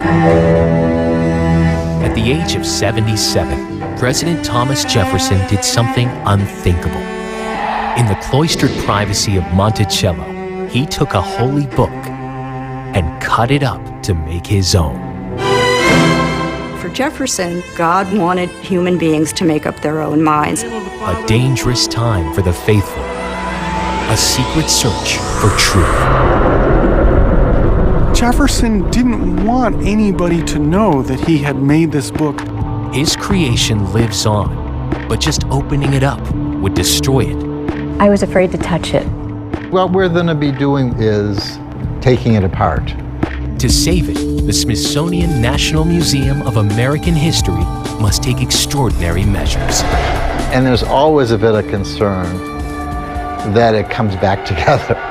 At the age of 77, President Thomas Jefferson did something unthinkable. In the cloistered privacy of Monticello, he took a holy book and cut it up to make his own. For Jefferson, God wanted human beings to make up their own minds. A dangerous time for the faithful. A secret search for truth. Jefferson didn't want anybody to know that he had made this book. His creation lives on, but just opening it up would destroy it. I was afraid to touch it. What we're going to be doing is taking it apart. To save it, the Smithsonian National Museum of American History must take extraordinary measures. And there's always a bit of concern that it comes back together.